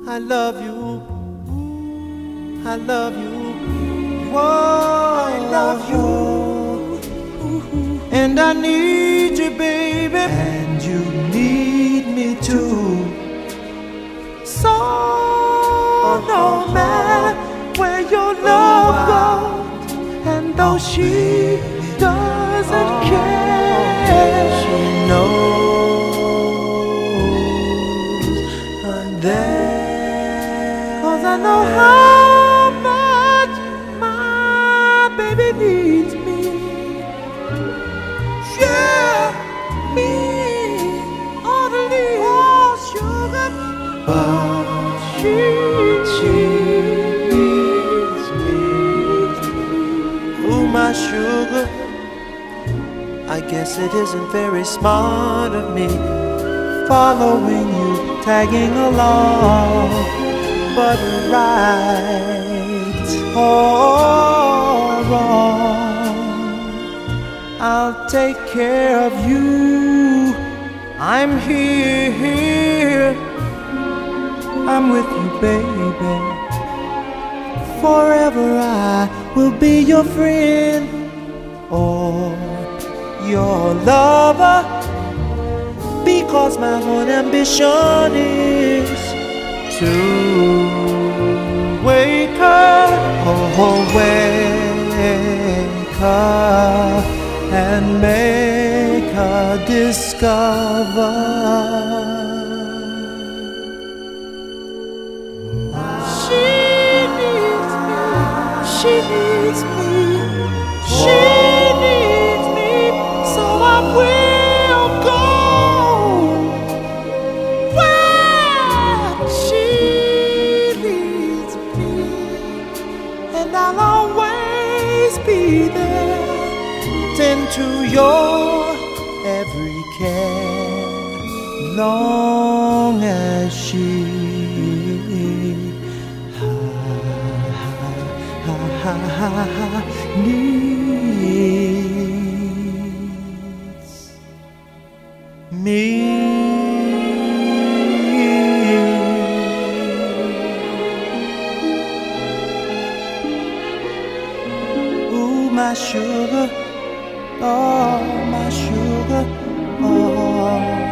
I love you. I love you. Whoa, I love you. And I need you, baby. And you need me too. So no matter where your love goes, and though she doesn't care, she knows I'm there. 'Cause I know how much my baby needs me. Yeah, me ought to leave. Oh, sugar, but she needs me. Ooh, my sugar, I guess it isn't very smart of me following you, tagging along, but right or wrong, I'll take care of you. I'm here, I'm with you, baby. Forever I will be your friend or your lover, because my one ambition is to wake her, wake her, and make her discover she needs me, she needs me, she needs me, so I will go where she needs me, and I'll always be there, tend to your every care, long as she needs me. Ooh, my sugar, oh, my sugar, oh.